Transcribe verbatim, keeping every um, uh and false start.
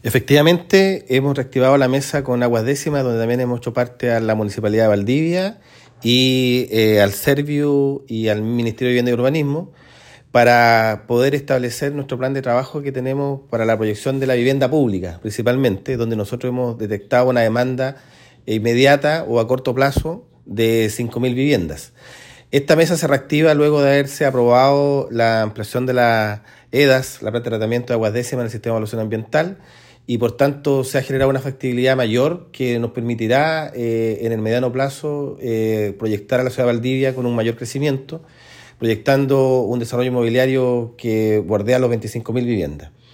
Efectivamente, hemos reactivado la mesa con Aguas Décimas, donde también hemos hecho parte a la Municipalidad de Valdivia y eh, al Serviu y al Ministerio de Vivienda y Urbanismo, para poder establecer nuestro plan de trabajo que tenemos para la proyección de la vivienda pública, principalmente, donde nosotros hemos detectado una demanda inmediata o a corto plazo de cinco mil viviendas. Esta mesa se reactiva luego de haberse aprobado la ampliación de la E D A S, la planta de tratamiento de aguas décimas en el sistema de evaluación ambiental, y por tanto se ha generado una factibilidad mayor que nos permitirá eh, en el mediano plazo eh, proyectar a la ciudad de Valdivia con un mayor crecimiento, proyectando un desarrollo inmobiliario que bordea los veinticinco mil viviendas.